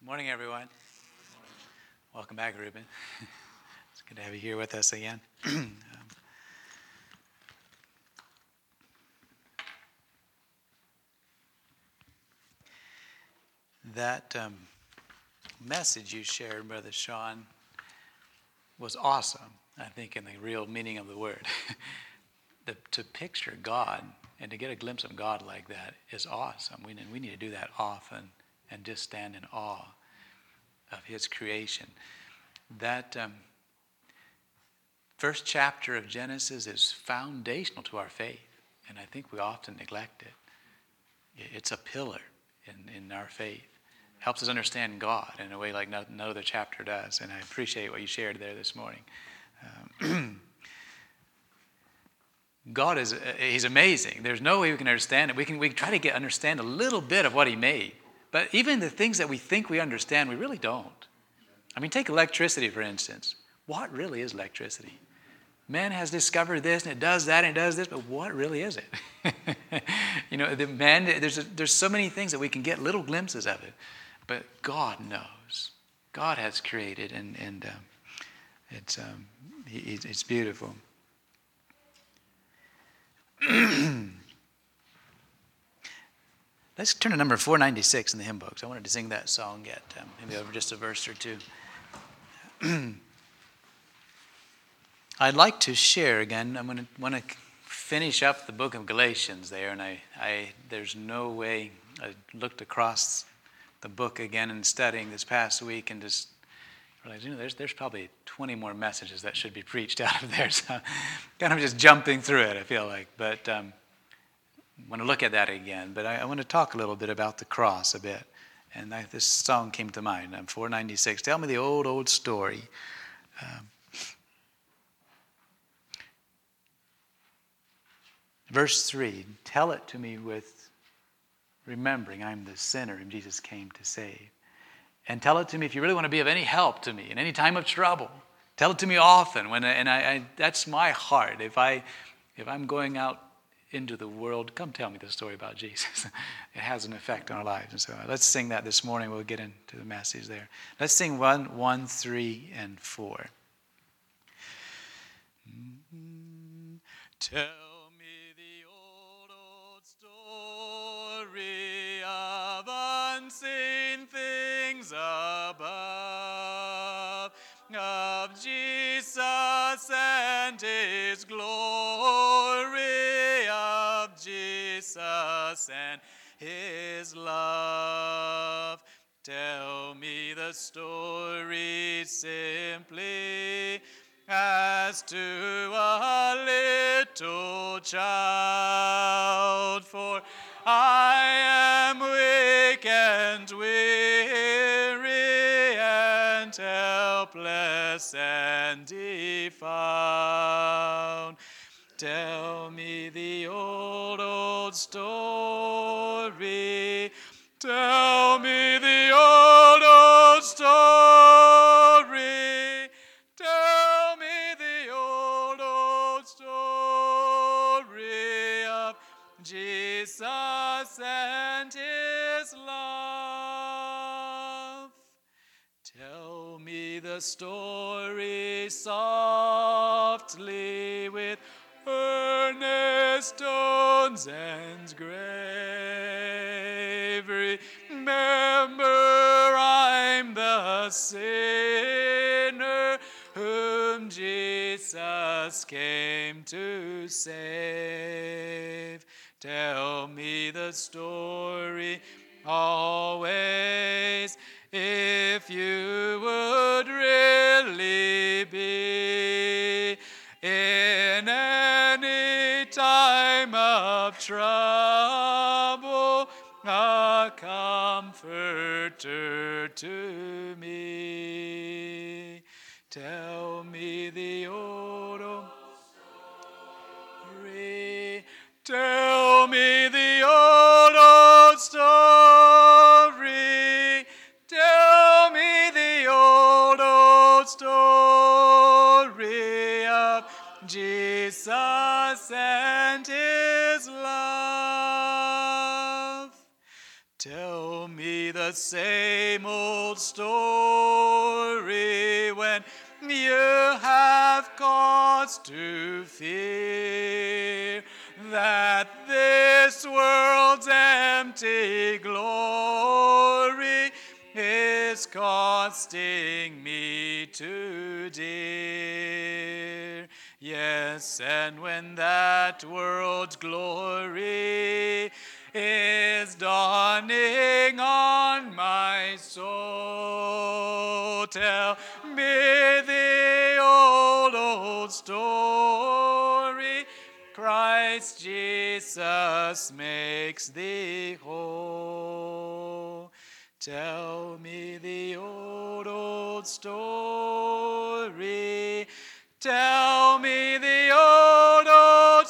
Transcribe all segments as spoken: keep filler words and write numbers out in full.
Morning, everyone. Welcome back, Ruben. It's good to have you here with us again. um, that um, message you shared, Brother Sean, was awesome, I think, in the real meaning of the word. the, to picture God and to get a glimpse of God like that is awesome. We, we need to do that often and just stand in awe of His creation. That um, first chapter of Genesis is foundational to our faith, and I think we often neglect it. It's a pillar in, in our faith. Helps us understand God in a way like no, no other chapter does, and I appreciate what you shared there this morning. Um, God is, He's amazing. There's no way we can understand it. We can, we can try to get understand a little bit of what He made, but even the things that we think we understand, we really don't. I mean, take electricity, for instance. What really is electricity? Man has discovered this, and it does that, and it does this, but what really is it? you know, the man, there's, a, there's so many things that we can get little glimpses of it, but God knows. God has created, and, and um, it's, um, he, it's beautiful. Let's turn to number four ninety-six in the hymn books. I wanted to sing that song yet, um, maybe over just a verse or two. I'd like to share again. I'm going to want to finish up the book of Galatians there, and I, I there's no way. I looked across the book again and studying this past week, and just realized, you know, there's there's probably twenty more messages that should be preached out of there. So, kind of just jumping through it, I feel like, but um, I want to look at that again. But I, I want to talk a little bit about the cross a bit, and I, this song came to mind. Um, four ninety-six. Tell me the old old story. Um, Verse three, tell it to me with remembering I'm the sinner whom Jesus came to save. And tell it to me if you really want to be of any help to me in any time of trouble. Tell it to me often. When and I, I that's my heart. If I if I'm going out into the world, come tell me the story about Jesus. It has an effect on our lives. And so let's sing that this morning. We'll get into the message there. Let's sing one, one, three, and four. Mm-hmm. Tell of unseen things above, of Jesus and His glory, of Jesus and His love. Tell me the story simply as to a little child, for I am weak and weary and helpless and defound. Tell me the old, old story. Tell me the old, old story. Tell me the old, old story of Jesus and His love. Tell me the story softly with earnest tones and grave. Remember I'm the sinner whom Jesus came to save. Tell me the story always, if you would really be in any time of trouble, a comforter to me. Tell me the old, old story. Tell me the old, old story. Tell me the old, old story of Jesus and His love. Tell me the same old story when you have cause to fear that this world's empty glory is costing me too dear. Yes, and when that world's glory is dawning on my soul, tell me the old, old story. Christ Jesus makes thee whole. Tell me the old, old story. Tell me the old, old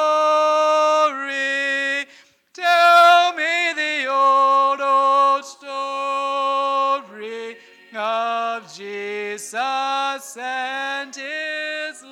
story. Tell me the old, old story of Jesus and his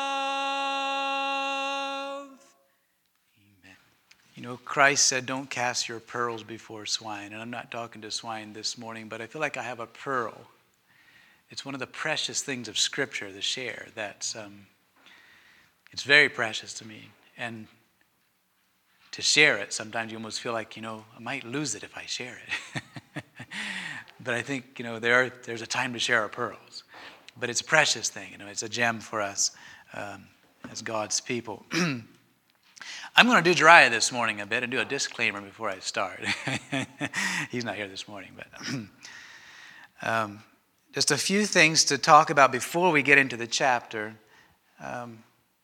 love. Amen. You know, Christ said, don't cast your pearls before swine. And I'm not talking to swine this morning, but I feel like I have a pearl. It's one of the precious things of Scripture to share. That's um, it's very precious to me. And to share it, sometimes you almost feel like, you know, I might lose it if I share it. But I think, you know, there are, there's a time to share our pearls. But it's a precious thing. You know, it's a gem for us um, as God's people. I'm going to do Jeriah this morning a bit and do a disclaimer before I start. He's not here this morning, but um, just a few things to talk about before we get into the chapter. Um,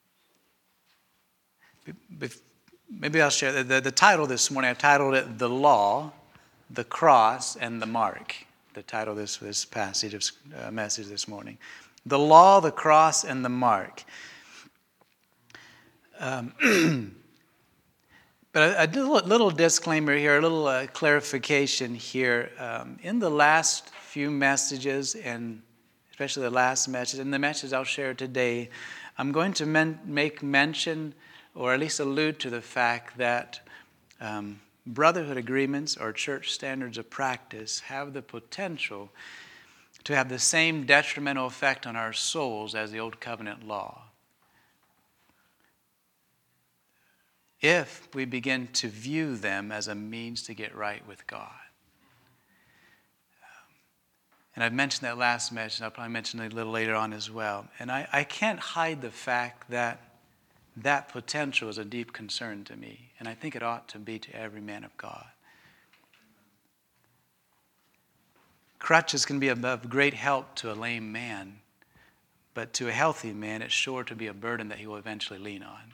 maybe I'll share the, the, the title this morning. I've titled it "The Law, the Cross, and the Mark." The title of this, this passage of uh, message this morning: "The Law, the Cross, and the Mark." Um, But a, a little, little disclaimer here, a little uh, clarification here. Um, in the last few messages, and especially the last message, and the message I'll share today, I'm going to men- make mention, or at least allude to the fact that um, brotherhood agreements or church standards of practice have the potential to have the same detrimental effect on our souls as the Old Covenant law, if we begin to view them as a means to get right with God. Um, and I've mentioned that last message, and I'll probably mention it a little later on as well. And I, I can't hide the fact that that potential is a deep concern to me, and I think it ought to be to every man of God. Crutches can be of great help to a lame man, but to a healthy man, it's sure to be a burden that he will eventually lean on.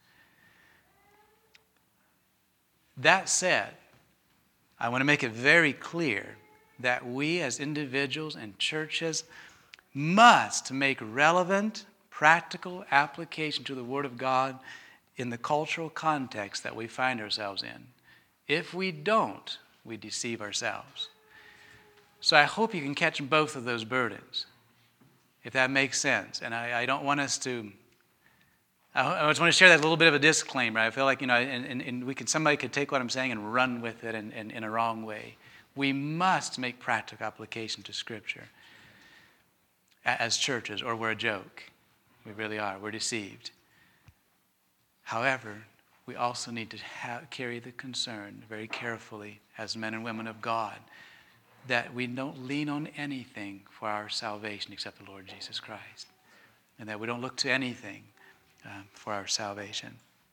That said, I want to make it very clear that we as individuals and churches must make relevant, practical application to the Word of God in the cultural context that we find ourselves in. If we don't, we deceive ourselves. So I hope you can catch both of those burdens, if that makes sense. And I, I don't want us to... I just want to share that little bit of a disclaimer. I feel like, you know, and, and, and we could, somebody could take what I'm saying and run with it in, in, in a wrong way. We must make practical application to Scripture as churches, or we're a joke. We really are. We're deceived. However, we also need to have, carry the concern very carefully as men and women of God that we don't lean on anything for our salvation except the Lord Jesus Christ, and that we don't look to anything Uh, for our salvation.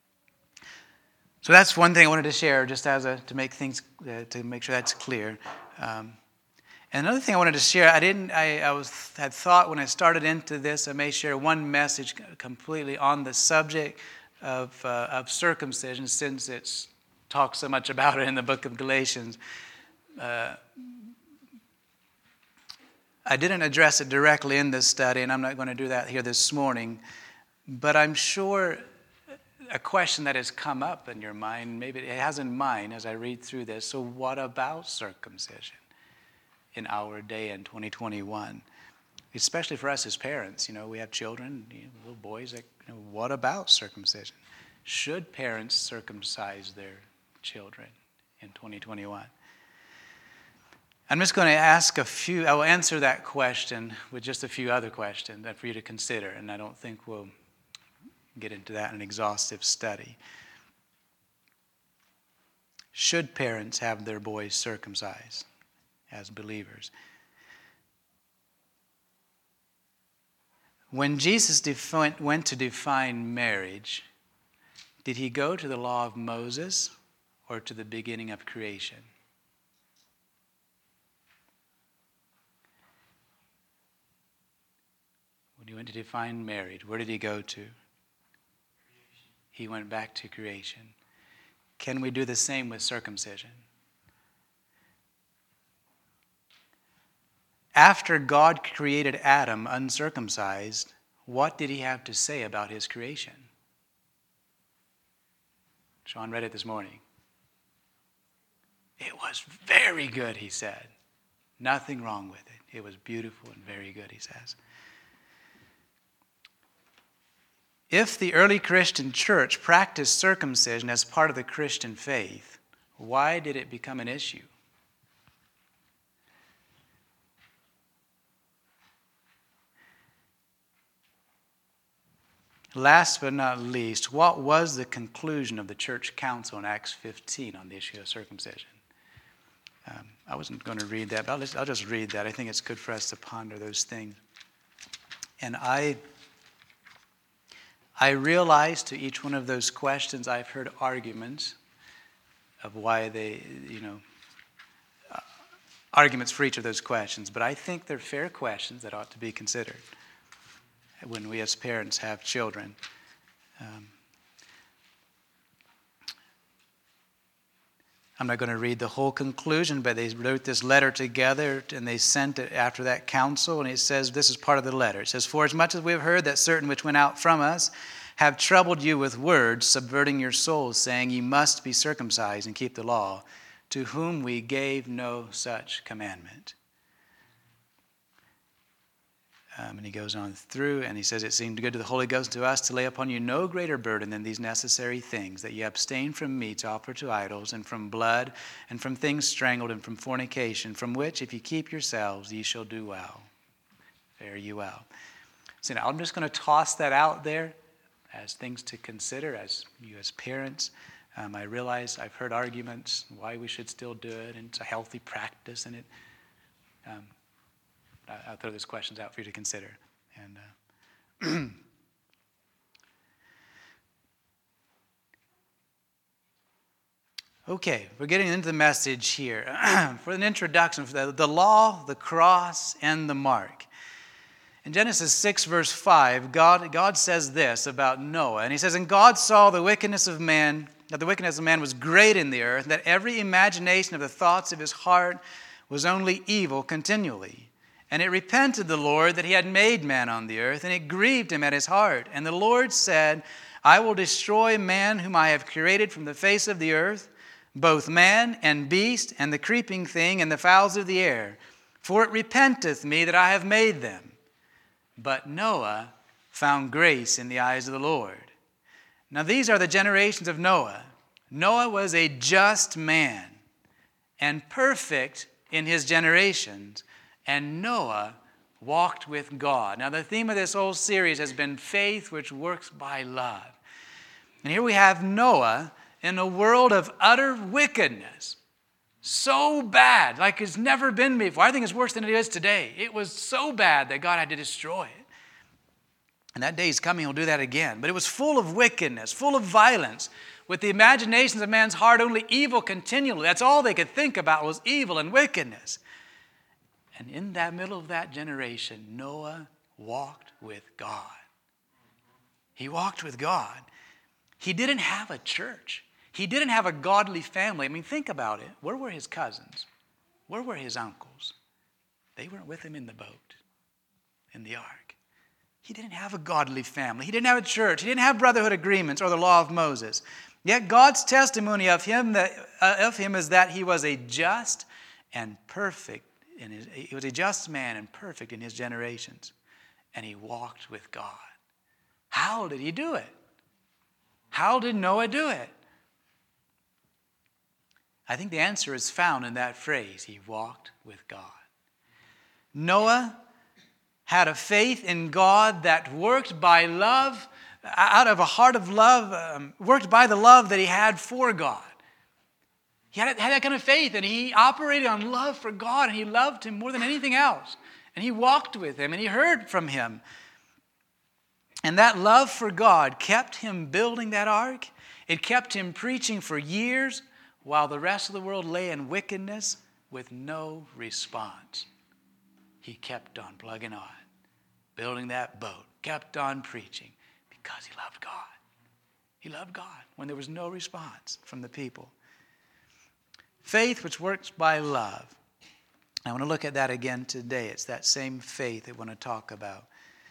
So that's one thing I wanted to share, just as a to make things uh, to make sure that's clear. Um, and another thing I wanted to share, I didn't. I, I was had thought when I started into this, I may share one message completely on the subject of uh, of circumcision, since it's talked so much about it in the book of Galatians. Uh, I didn't address it directly in this study, and I'm not going to do that here this morning. But I'm sure a question that has come up in your mind, maybe it has in mine as I read through this. So what about circumcision in our day in twenty twenty-one? Especially for us as parents, you know, we have children, you know, little boys. That, you know, what about circumcision? Should parents circumcise their children in twenty twenty-one? I'm just going to ask a few, I will answer that question with just a few other questions that for you to consider, and I don't think we'll get into that in an exhaustive study. Should parents have their boys circumcised as believers? When Jesus defi- went to define marriage, did he go to the law of Moses or to the beginning of creation? When he went to define marriage, where did he go to? Creation. He went back to creation. Can we do the same with circumcision? After God created Adam uncircumcised, what did he have to say about his creation? Sean read it this morning. It was very good, he said. Nothing wrong with it. It was beautiful and very good, he says. If the early Christian church practiced circumcision as part of the Christian faith, why did it become an issue? Last but not least, what was the conclusion of the church council in Acts fifteen on the issue of circumcision? Um, I wasn't going to read that, but I'll just, I'll just read that. I think it's good for us to ponder those things. And I, I realize to each one of those questions, I've heard arguments of why they, you know, uh, arguments for each of those questions. But I think they're fair questions that ought to be considered when we as parents have children. Um, I'm not going to read the whole conclusion, but they wrote this letter together and they sent it after that council, and it says, this is part of the letter. It says, for as much as we have heard that certain which went out from us have troubled you with words, subverting your souls, saying, you must be circumcised and keep the law, to whom we gave no such commandment. Um, and he goes on through, and he says, it seemed good to the Holy Ghost and to us to lay upon you no greater burden than these necessary things, that ye abstain from meats offered to idols, and from blood, and from things strangled, and from fornication, from which, if ye keep yourselves, ye shall do well. Fare you well. So now I'm just going to toss that out there as things to consider as you as parents. Um, I realize I've heard arguments why we should still do it, and it's a healthy practice, and it. Um, I'll throw these questions out for you to consider. And uh, okay, we're getting into the message here. For an introduction, for the, the law, the cross, and the mark. In Genesis six, verse five, God, God says this about Noah. And he says, and God saw the wickedness of man, that the wickedness of man was great in the earth, that every imagination of the thoughts of his heart was only evil continually. And it repented the Lord that he had made man on the earth, and it grieved him at his heart. And the Lord said, I will destroy man whom I have created from the face of the earth, both man and beast, and the creeping thing, and the fowls of the air. For it repenteth me that I have made them. But Noah found grace in the eyes of the Lord. Now these are the generations of Noah. Noah was a just man, and perfect in his generations. And Noah walked with God. Now, the theme of this whole series has been faith which works by love. And here we have Noah in a world of utter wickedness. So bad, like it's never been before. I think it's worse than it is today. It was so bad that God had to destroy it. And that day is coming, he'll do that again. But it was full of wickedness, full of violence. With the imaginations of man's heart, only evil continually. That's all they could think about was evil and wickedness. And in that middle of that generation, Noah walked with God. He walked with God. He didn't have a church. He didn't have a godly family. I mean, think about it. Where were his cousins? Where were his uncles? They weren't with him in the boat, in the ark. He didn't have a godly family. He didn't have a church. He didn't have brotherhood agreements or the law of Moses. Yet God's testimony of him, that, uh, of him is that he was a just and perfect In his, he was a just man and perfect in his generations. And he walked with God. How did he do it? How did Noah do it? I think the answer is found in that phrase, he walked with God. Noah had a faith in God that worked by love, out of a heart of love, um, worked by the love that he had for God. He had, had that kind of faith, and he operated on love for God, and he loved him more than anything else. And he walked with him, and he heard from him. And that love for God kept him building that ark. It kept him preaching for years while the rest of the world lay in wickedness with no response. He kept on plugging on, building that boat, kept on preaching because he loved God. He loved God when there was no response from the people. Faith which works by love. I want to look at that again today. It's that same faith I want to talk about.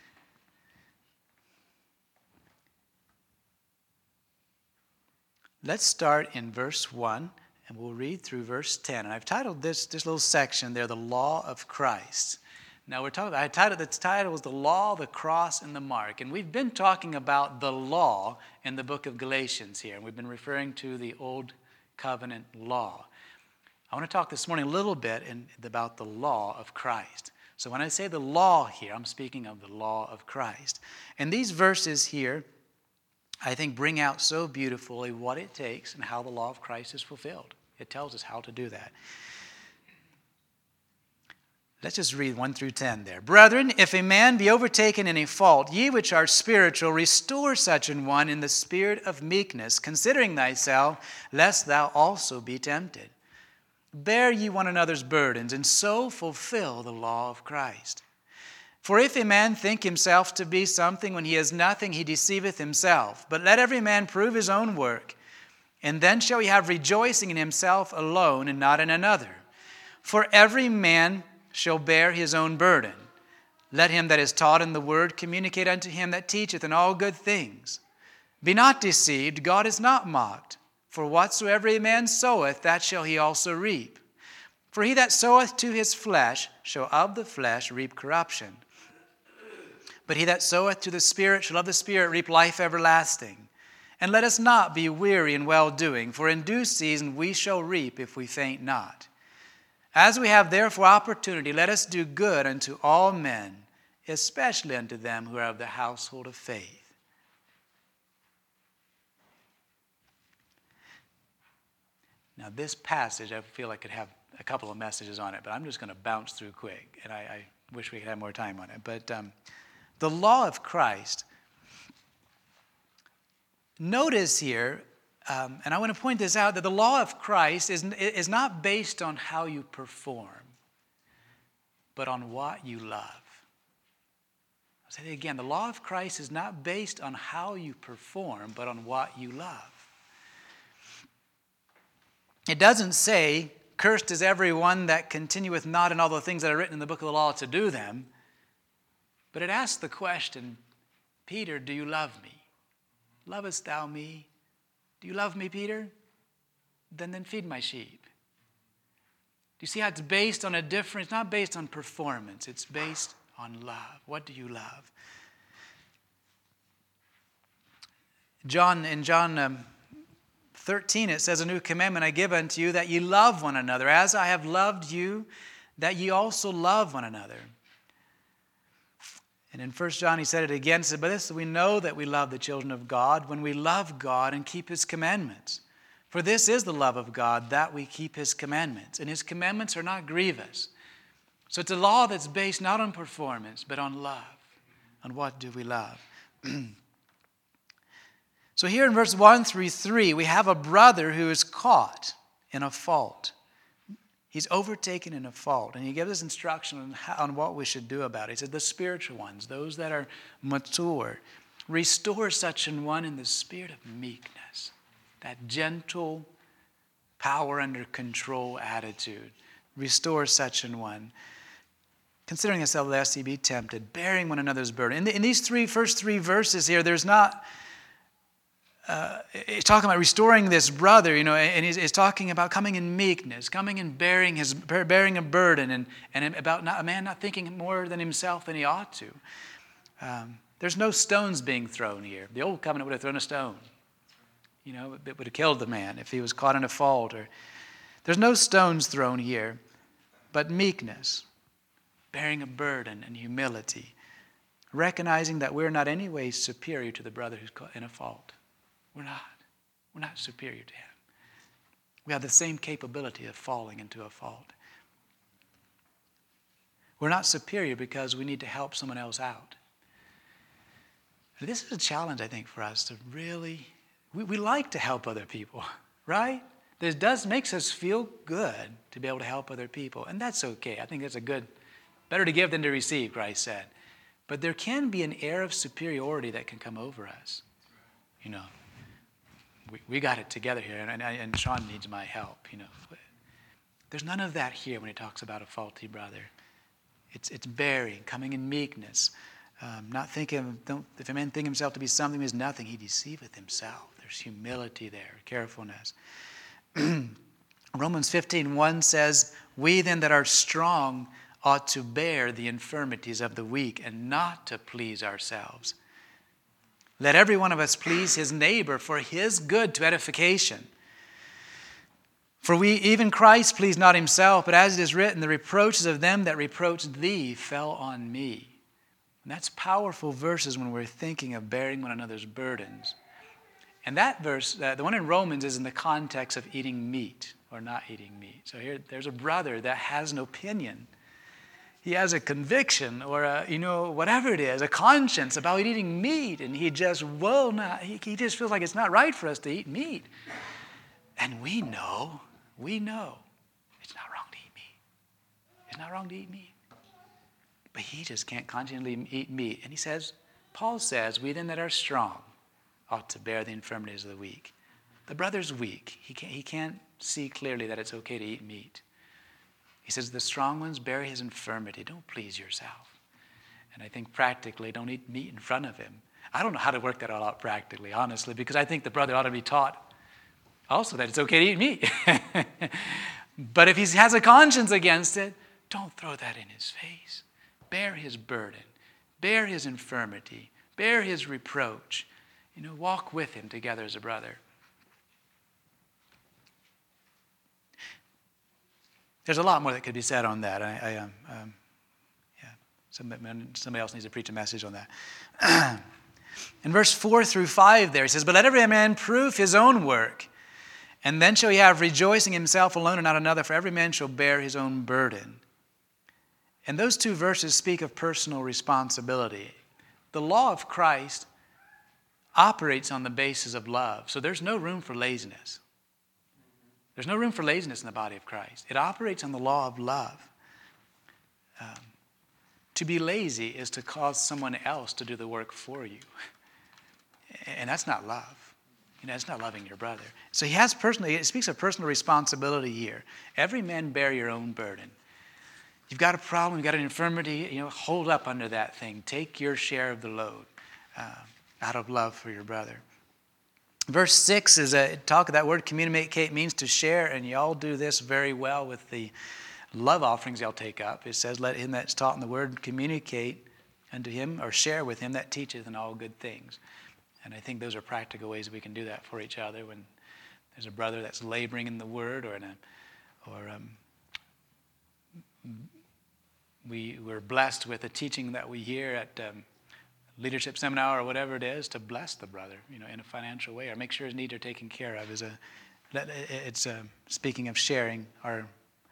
Let's start in verse one, and we'll read through verse ten. And I've titled this, this little section there, The Law of Christ. Now we're talking about, I titled, the title was The Law, the Cross, and the Mark. And we've been talking about the law in the book of Galatians here. And we've been referring to the Old Covenant law. I want to talk this morning a little bit in, about the law of Christ. So when I say the law here, I'm speaking of the law of Christ. And these verses here, I think, bring out so beautifully what it takes and how the law of Christ is fulfilled. It tells us how to do that. Let's just read one through ten there. Brethren, if a man be overtaken in a fault, ye which are spiritual, restore such an one in the spirit of meekness, considering thyself, lest thou also be tempted. Bear ye one another's burdens, and so fulfill the law of Christ. For if a man think himself to be something when he is nothing, he deceiveth himself. But let every man prove his own work, and then shall he have rejoicing in himself alone, and not in another. For every man shall bear his own burden. Let him that is taught in the word communicate unto him that teacheth in all good things. Be not deceived, God is not mocked. For whatsoever a man soweth, that shall he also reap. For he that soweth to his flesh shall of the flesh reap corruption. But he that soweth to the Spirit shall of the Spirit reap life everlasting. And let us not be weary in well-doing, for in due season we shall reap if we faint not. As we have therefore opportunity, let us do good unto all men, especially unto them who are of the household of faith. Now this passage, I feel like it could have a couple of messages on it, but I'm just going to bounce through quick, and I, I wish we could have more time on it. But um, the law of Christ, notice here, um, and I want to point this out, that the law of Christ is, is not based on how you perform, but on what you love. I'll say it again, the law of Christ is not based on how you perform, but on what you love. It doesn't say, cursed is every one that continueth not in all the things that are written in the book of the law to do them. But it asks the question, Peter, do you love me? Lovest thou me? Do you love me, Peter? Then, then feed my sheep. Do you see how it's based on a different, it's not based on performance, it's based on love. What do you love? John, in John um, thirteen, it says, a new commandment I give unto you, that ye love one another. As I have loved you, that ye also love one another. And in First John, he said it again. He said, but this we know that we love the children of God when we love God and keep his commandments. For this is the love of God, that we keep his commandments. And his commandments are not grievous. So it's a law that's based not on performance, but on love. On what do we love? So here in verse one through three, we have a brother who is caught in a fault. He's overtaken in a fault, and he gives us instruction on, how, on what we should do about it. He said, the spiritual ones, those that are mature, restore such an one in the spirit of meekness, that gentle, power under control attitude. Restore such an one. Considering himself lest he be tempted, bearing one another's burden. In, the, in these three first three verses here, there's not... Uh, he's talking about restoring this brother, you know, and he's, he's talking about coming in meekness, coming and bearing his bearing a burden, and, and about not, a man not thinking more than himself than he ought to. Um, there's no stones being thrown here. The old covenant would have thrown a stone. You know, it would have killed the man if he was caught in a fault. Or There's no stones thrown here, but meekness, bearing a burden and humility, recognizing that we're not any way superior to the brother who's in a fault. We're not. We're not superior to him. We have the same capability of falling into a fault. We're not superior because we need to help someone else out. This is a challenge, I think, for us to really, we, we like to help other people, right? This does makes us feel good to be able to help other people, and that's okay. I think that's a good, better to give than to receive, Christ said. But there can be an air of superiority that can come over us. You know, we, we got it together here, and, and, and Sean needs my help, you know. There's none of that here when he talks about a faulty brother. It's it's bearing, coming in meekness, um, not thinking, don't, if a man think himself to be something he is nothing, he deceiveth himself. There's humility there, carefulness. Romans fifteen one says, we then that are strong ought to bear the infirmities of the weak and not to please ourselves. Let every one of us please his neighbor for his good to edification. For we, even Christ, pleased not himself, but as it is written, the reproaches of them that reproached thee fell on me. And that's powerful verses when we're thinking of bearing one another's burdens. And that verse, uh, the one in Romans, is in the context of eating meat or not eating meat. So here, there's a brother that has an opinion. He has a conviction or, a, you know, whatever it is, a conscience about eating meat. And he just will not, he, he just feels like it's not right for us to eat meat. And we know, we know it's not wrong to eat meat. It's not wrong to eat meat. But he just can't conscientiously eat meat. And he says, Paul says, we then that are strong ought to bear the infirmities of the weak. The brother's weak. He can't, he can't see clearly that it's okay to eat meat. He says, the strong ones bear his infirmity. Don't please yourself. And I think practically, don't eat meat in front of him. I don't know how to work that all out practically, honestly, because I think the brother ought to be taught also that it's okay to eat meat. But if he has a conscience against it, don't throw that in his face. Bear his burden. Bear his infirmity. Bear his reproach. You know, walk with him together as a brother. There's a lot more that could be said on that. I, I um, um, yeah, somebody, somebody else needs to preach a message on that. In verse four through five there, he says, but let every man prove his own work, and then shall he have rejoicing himself alone and not another, for every man shall bear his own burden. And those two verses speak of personal responsibility. The law of Christ operates on the basis of love, so there's no room for laziness. There's no room for laziness in the body of Christ. It operates on the law of love. Um, to be lazy is to cause someone else to do the work for you. And that's not love. You know, it's not loving your brother. So he has personal, it speaks of personal responsibility here. Every man bear your own burden. You've got a problem, you've got an infirmity, you know, hold up under that thing. Take your share of the load uh, out of love for your brother. Verse six is a talk of that word communicate means to share, and y'all do this very well with the love offerings y'all take up. It says, let him that's taught in the word communicate unto him or share with him that teacheth in all good things. And I think those are practical ways we can do that for each other when there's a brother that's laboring in the word or in a, or um, we, we're blessed with the teaching that we hear at um, leadership seminar or whatever it is, to bless the brother, you know, in a financial way or make sure his needs are taken care of. Is a, it's a, speaking of sharing our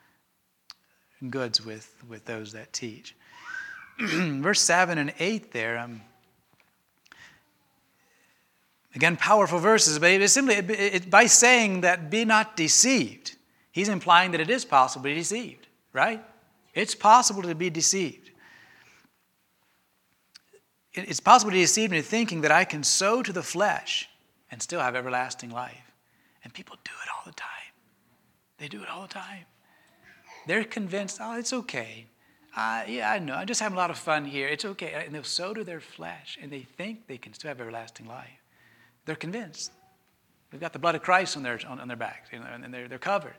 goods with, with those that teach. Verse seven and eight there, um, again, powerful verses, but it is simply it, it, by saying that be not deceived, he's implying that it is possible to be deceived, right? It's possible to be deceived. It's possible to be deceived into thinking that I can sow to the flesh and still have everlasting life. And people do it all the time. They do it all the time. They're convinced, oh, it's okay. Uh, yeah, I know. I'm just having a lot of fun here. It's okay. And they'll sow to their flesh, and they think they can still have everlasting life. They're convinced. They've got the blood of Christ on their on, on their backs, you know, and they're they're covered.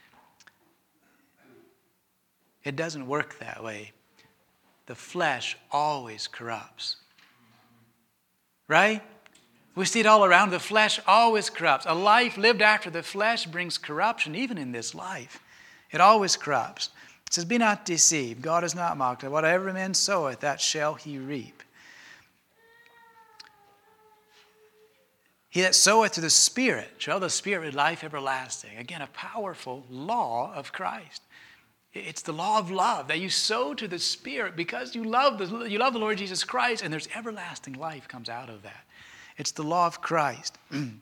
It doesn't work that way. The flesh always corrupts. Right? We see it all around. The flesh always corrupts. A life lived after the flesh brings corruption, even in this life. It always corrupts. It says, be not deceived. God is not mocked. Whatever man soweth, that shall he reap. He that soweth to the Spirit shall the Spirit with life everlasting. Again, a powerful law of Christ. It's the law of love, that you sow to the Spirit because you love the, you love the Lord Jesus Christ, and there's everlasting life comes out of that. It's the law of Christ. And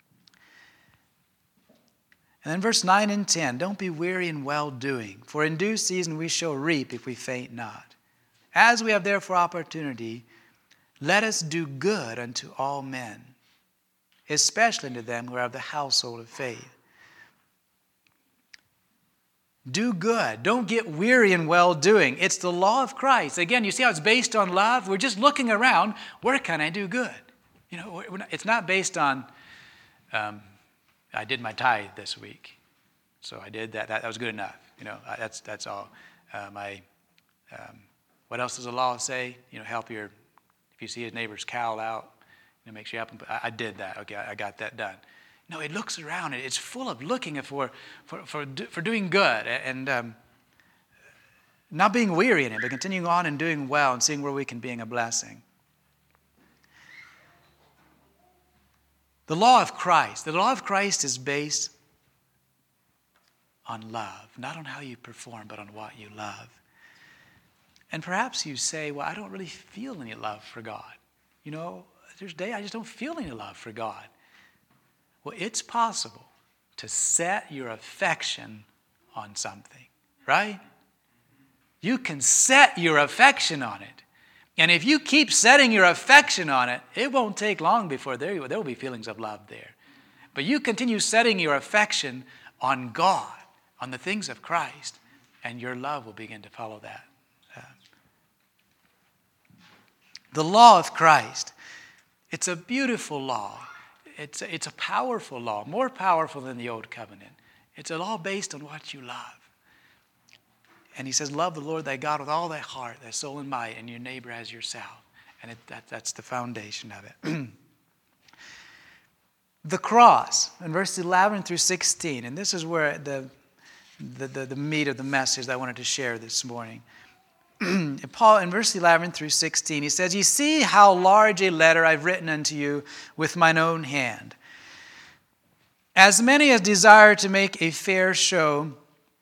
then verse nine and ten, don't be weary in well-doing, for in due season we shall reap if we faint not. As we have therefore opportunity, let us do good unto all men, especially unto them who are of the household of faith. Do good. Don't get weary in well-doing. It's the law of Christ. Again, you see how it's based on love? We're just looking around, where can I do good? You know, we're not, it's not based on, um, I did my tithe this week, so I did that. That, that was good enough. You know, I, that's that's all. Uh, my, um, what else does the law say? You know, help your, if you see his neighbor's cow out, you know, make sure you help him. I, I did that. Okay, I, I got that done. No, it looks around. It's full of looking for for for, for doing good and um, not being weary in it, but continuing on and doing well and seeing where we can be a blessing. The law of Christ. The law of Christ is based on love, not on how you perform, but on what you love. And perhaps you say, well, I don't really feel any love for God. You know, there's days I just don't feel any love for God. Well, it's possible to set your affection on something, right? You can set your affection on it. And if you keep setting your affection on it, it won't take long before there, there will be feelings of love there. But you continue setting your affection on God, on the things of Christ, and your love will begin to follow that. Uh, the law of Christ, it's a beautiful law. It's a, it's a powerful law, more powerful than the old covenant. It's a law based on what you love. And he says, love the Lord thy God with all thy heart, thy soul and might, and your neighbor as yourself. And it, that, that's the foundation of it. The cross, in verses eleven through sixteen, and this is where the, the, the, the meat of the message that I wanted to share this morning. Paul, in verse eleven through sixteen, he says, ye see how large a letter I've written unto you with mine own hand. As many as desire to make a fair show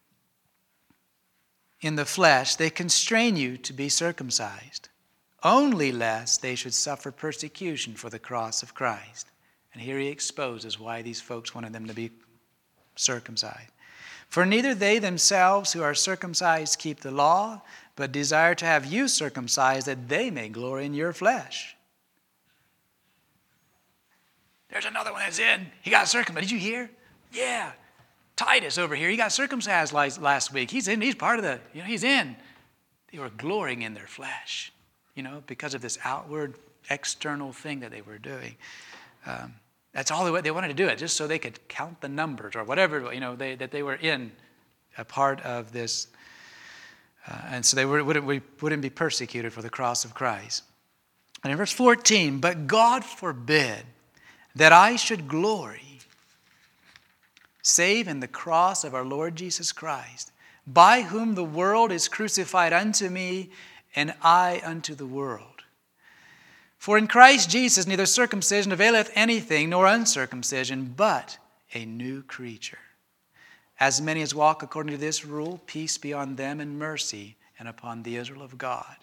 in the flesh, they constrain you to be circumcised, only lest they should suffer persecution for the cross of Christ. And here he exposes why these folks wanted them to be circumcised. For neither they themselves who are circumcised keep the law, but desire to have you circumcised, that they may glory in your flesh. There's another one that's in. He got circumcised. Did you hear? Yeah. Titus over here, he got circumcised last week. He's in, he's part of the, you know, he's in. They were glorying in their flesh, you know, because of this outward, external thing that they were doing. Um, that's all they, they wanted to do it, just so they could count the numbers or whatever, you know, they, that they were in a part of this. Uh, and so they were, wouldn't, wouldn't be persecuted for the cross of Christ. And in verse fourteen, but God forbid that I should glory save in the cross of our Lord Jesus Christ, by whom the world is crucified unto me, and I unto the world. For in Christ Jesus neither circumcision availeth anything, nor uncircumcision, but a new creature. As many as walk according to this rule, peace be on them and mercy, and upon the Israel of God.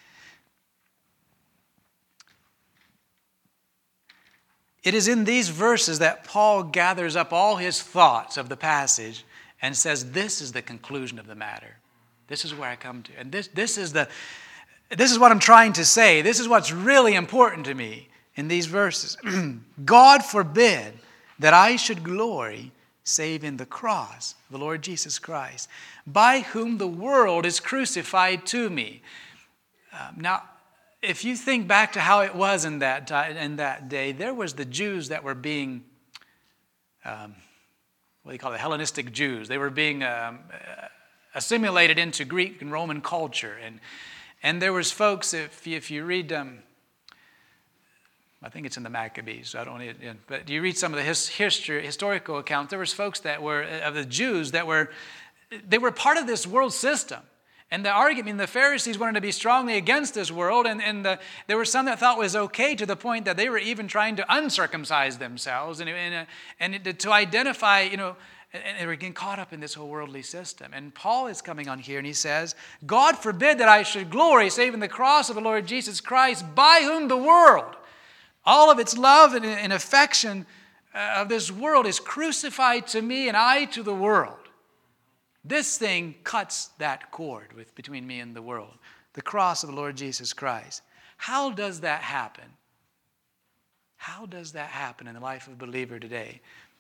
It is in these verses that Paul gathers up all his thoughts of the passage and says, this is the conclusion of the matter. This is where I come to. And this, this is the, this is what I'm trying to say. This is what's really important to me in these verses. God forbid that I should glory save in the cross of the Lord Jesus Christ, by whom the world is crucified to me. Um, now, if you think back to how it was in that time, in that day, there was the Jews that were being, um, what do you call it, Hellenistic Jews. They were being um, assimilated into Greek and Roman culture. And and there was folks, if you, if you read, um, I think it's in the Maccabees. So I don't. Need, but you read some of the his, history, historical accounts. There was folks that were of the Jews that were, they were part of this world system. And the argument, I mean, the Pharisees wanted to be strongly against this world, and, and the, there were some that thought it was okay to the point that they were even trying to uncircumcise themselves and, and, and to identify, you know, and they were getting caught up in this whole worldly system. And Paul is coming on here and he says, God forbid that I should glory save in the cross of the Lord Jesus Christ, by whom the world, all of its love and, and affection of this world is crucified to me and I to the world. This thing cuts that cord with, between me and the world. The cross of the Lord Jesus Christ. How does that happen? How does that happen in the life of a believer today?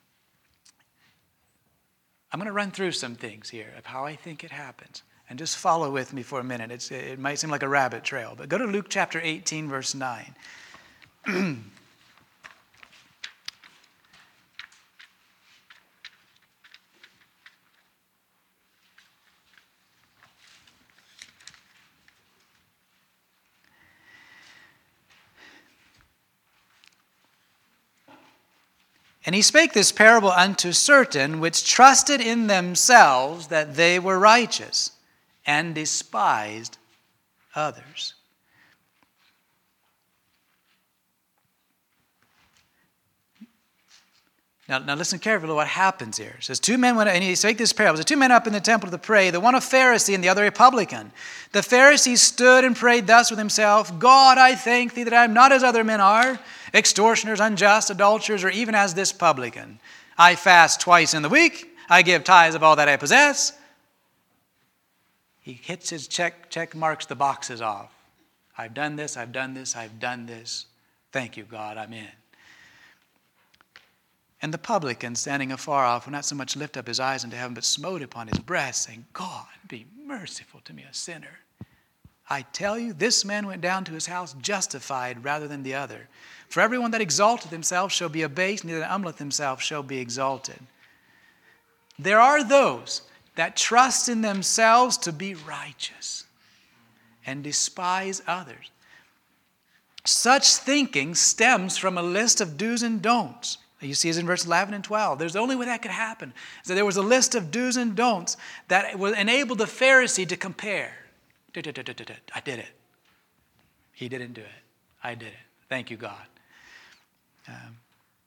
I'm going to run through some things here of how I think it happens. And just follow with me for a minute. It's, it might seem like a rabbit trail. But go to Luke chapter eighteen, verse nine. And he spake this parable unto certain which trusted in themselves that they were righteous, and despised others. Now, now listen carefully to what happens here. It says, two men went, and he spake this parable. There two men up in the temple to pray, the one a Pharisee and the other a publican. The Pharisee stood and prayed thus with himself, God, I thank thee that I am not as other men are, extortioners, unjust, adulterers, or even as this publican. I fast twice in the week. I give tithes of all that I possess. He hits his check, check marks the boxes off. I've done this, I've done this, I've done this. Thank you, God, I'm in. And the publican, standing afar off, would not so much lift up his eyes unto heaven, but smote upon his breast, saying, God, be merciful to me, a sinner. I tell you, this man went down to his house justified rather than the other. For everyone that exalteth himself shall be abased, neither that humbleth himself shall be exalted. There are those that trust in themselves to be righteous and despise others. Such thinking stems from a list of do's and don'ts. You see it in verse eleven and twelve. There's the only way that could happen. So there was a list of do's and don'ts that enabled the Pharisee to compare. I did it. He didn't do it. I did it. Thank you, God. Um,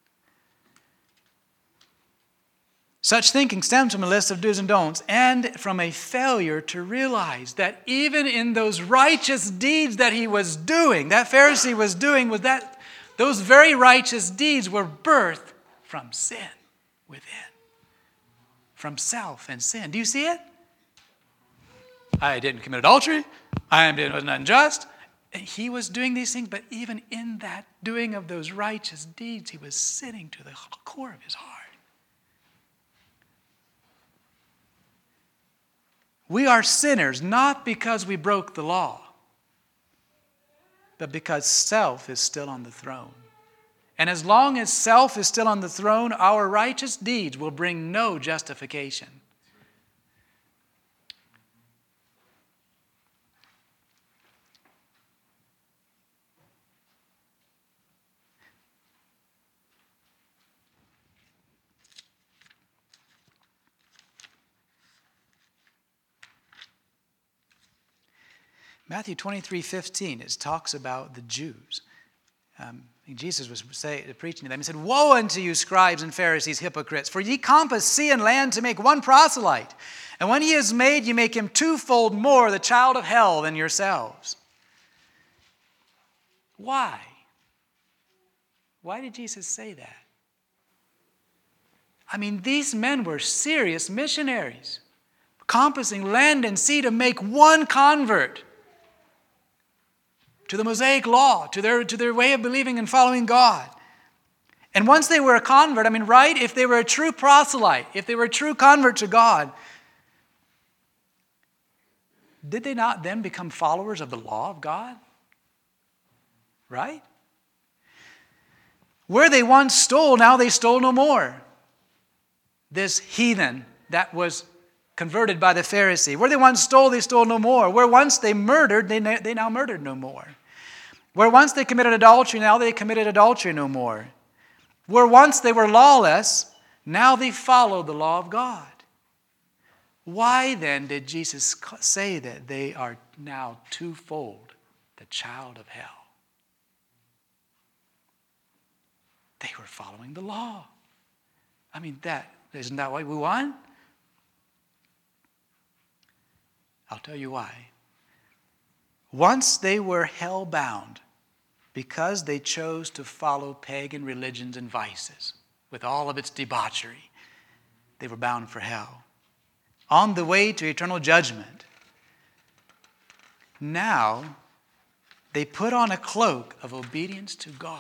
Such thinking stems from a list of do's and don'ts and from a failure to realize that even in those righteous deeds that he was doing, that Pharisee was doing, was that those very righteous deeds were birthed from sin within. From self and sin. Do you see it? I didn't commit adultery. I wasn't unjust. And he was doing these things, but even in that doing of those righteous deeds, he was sinning to the core of his heart. We are sinners not because we broke the law, but because self is still on the throne. And as long as self is still on the throne, our righteous deeds will bring no justification. Matthew twenty-three fifteen, it talks about the Jews. Um, Jesus was say, preaching to them. He said, Woe unto you, scribes and Pharisees, hypocrites, for ye compass sea and land to make one proselyte. And when he is made, ye make him twofold more the child of hell than yourselves. Why? Why did Jesus say that? I mean, these men were serious missionaries, compassing land and sea to make one convert to the Mosaic law, to their, to their way of believing and following God. And once they were a convert, I mean, right, if they were a true proselyte, if they were a true convert to God, did they not then become followers of the law of God? Right? Where they once stole, now they stole no more. This heathen that was converted by the Pharisee. Where they once stole, they stole no more. Where once they murdered, they, they now murdered no more. Where once they committed adultery, now they committed adultery no more. Where once they were lawless, now they follow the law of God. Why then did Jesus say that they are now twofold, the child of hell? They were following the law. I mean, that isn't that why we won? I'll tell you why. Once they were hell-bound because they chose to follow pagan religions and vices with all of its debauchery. They were bound for hell, on the way to eternal judgment. Now, they put on a cloak of obedience to God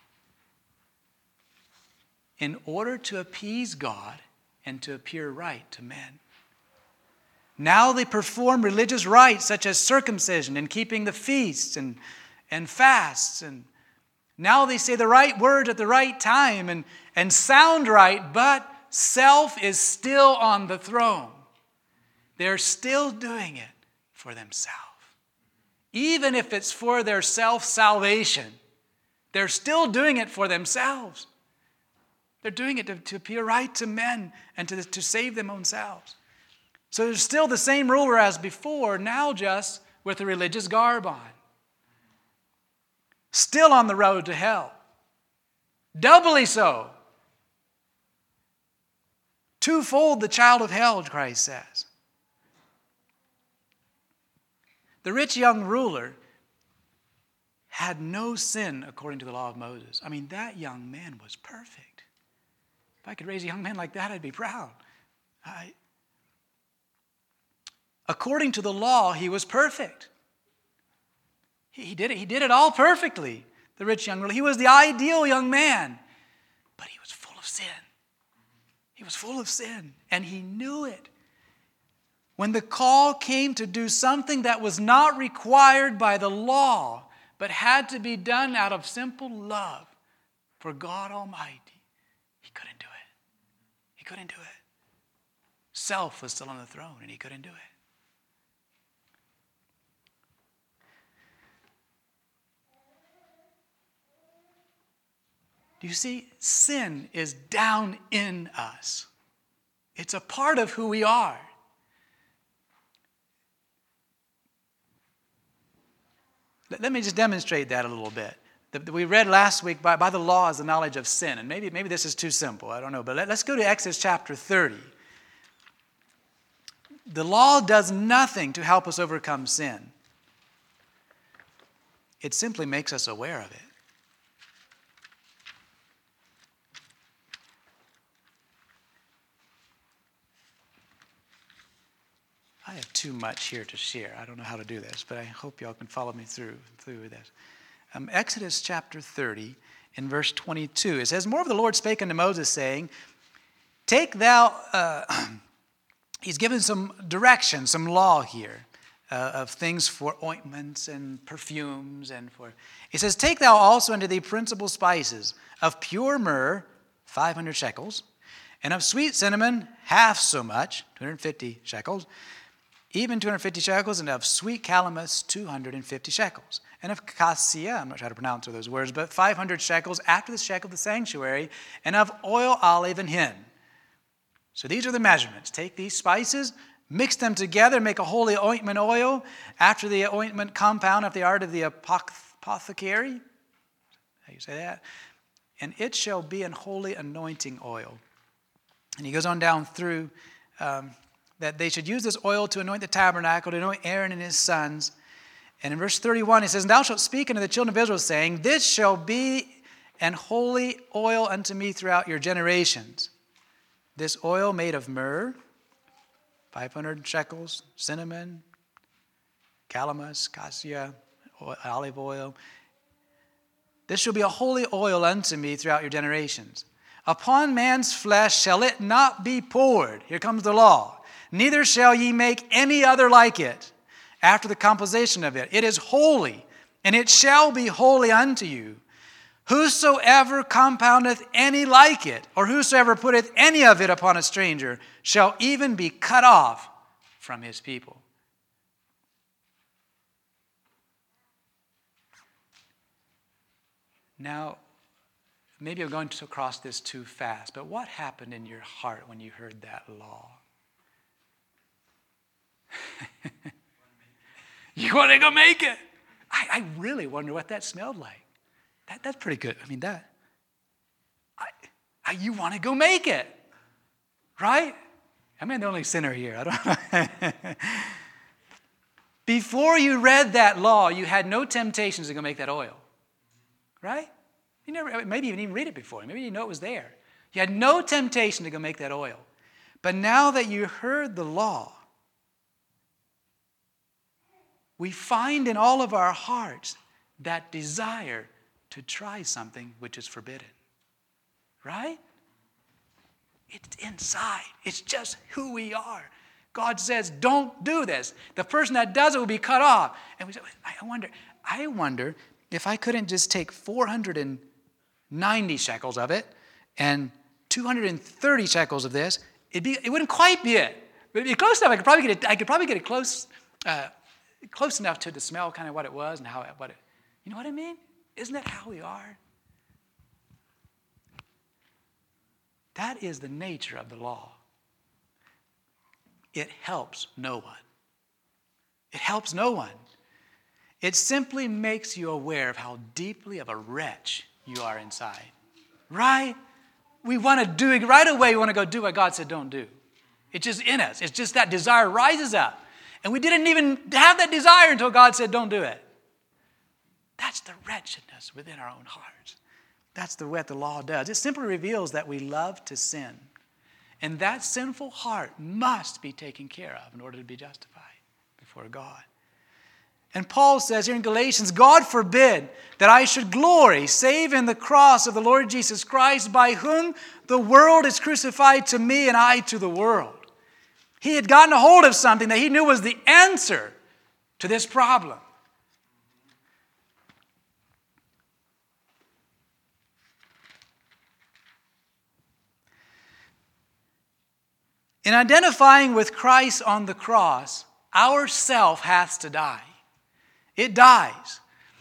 in order to appease God and to appear right to men. Now they perform religious rites such as circumcision and keeping the feasts and, and fasts. And now they say the right words at the right time and, and sound right, but self is still on the throne. They're still doing it for themselves. Even if it's for their self-salvation, they're still doing it for themselves. They're doing it to, to appear right to men and to, to save them own selves. So there's still the same ruler as before, now just with a religious garb on. Still on the road to hell. Doubly so. Twofold the child of hell, Christ says. The rich young ruler had no sin according to the law of Moses. I mean, that young man was perfect. If I could raise a young man like that, I'd be proud. I, according to the law, he was perfect. He, he did it. He did it all perfectly, the rich young ruler. He was the ideal young man, but he was full of sin. He was full of sin, and he knew it. When the call came to do something that was not required by the law, but had to be done out of simple love for God Almighty, he couldn't do it. He couldn't do it. Self was still on the throne, and he couldn't do it. Do you see? Sin is down in us. It's a part of who we are. Let me just demonstrate that a little bit. We read last week, by, by the law is the knowledge of sin. And maybe, maybe this is too simple. I don't know. But let, let's go to Exodus chapter thirty. The law does nothing to help us overcome sin. It simply makes us aware of it. I have too much here to share. I don't know how to do this, but I hope y'all can follow me through, through this. Um, Exodus chapter thirty, in verse twenty-two, it says, "More of the Lord spake unto Moses, saying, Take thou," uh, he's given some direction, some law here, uh, of things for ointments and perfumes. and for. He says, "Take thou also unto thee principal spices, of pure myrrh, five hundred shekels, and of sweet cinnamon, half so much, two hundred fifty shekels, even two hundred fifty shekels, and of sweet calamus, two hundred fifty shekels. And of cassia," I'm not sure how to pronounce those words, "but five hundred shekels after the shekel of the sanctuary, and of oil, olive, and hin." So these are the measurements. Take these spices, mix them together, make a holy ointment oil, after the ointment compound of the art of the apothecary. How you say that? "And it shall be an holy anointing oil." And he goes on down through um, that they should use this oil to anoint the tabernacle, to anoint Aaron and his sons. And in verse thirty-one, he says, "And thou shalt speak unto the children of Israel, saying, This shall be an holy oil unto me throughout your generations. This oil made of myrrh, five hundred shekels, cinnamon, calamus, cassia, olive oil. This shall be a holy oil unto me throughout your generations. Upon man's flesh shall it not be poured." Here comes the law. "Neither shall ye make any other like it after the composition of it. It is holy, and it shall be holy unto you. Whosoever compoundeth any like it, or whosoever putteth any of it upon a stranger, shall even be cut off from his people." Now, maybe I'm going to cross this too fast, but what happened in your heart when you heard that law? You want to go make it? I, I really wonder what that smelled like. That, that's pretty good. I mean, that, I, I, you want to go make it, right? I'm the only sinner here. I don't know. Before you read that law, you had no temptations to go make that oil, right? You never, maybe you didn't even read it before. Maybe you didn't know it was there. You had no temptation to go make that oil. But now that you heard the law, we find in all of our hearts that desire to try something which is forbidden. Right? It's inside. It's just who we are. God says, don't do this. The person that does it will be cut off. And we say, I wonder, I wonder if I couldn't just take four hundred ninety shekels of it and two hundred thirty shekels of this, it'd be, it wouldn't quite be it. But it'd be close enough. I could probably get it, I could probably get it close, uh, close enough to, to smell kind of what it was and how it, what it, you know what I mean? Isn't that how we are? That is the nature of the law. It helps no one. It helps no one. It simply makes you aware of how deeply of a wretch you are inside. Right? We want to do it right away. We want to go do what God said don't do. It's just in us. It's just that desire rises up. And we didn't even have that desire until God said don't do it. That's the wretchedness within our own hearts. That's the what the law does. It simply reveals that we love to sin. And that sinful heart must be taken care of in order to be justified before God. And Paul says here in Galatians, God forbid that I should glory save in the cross of the Lord Jesus Christ, by whom the world is crucified to me and I to the world. He had gotten a hold of something that he knew was the answer to this problem. In identifying with Christ on the cross, our self has to die. It dies.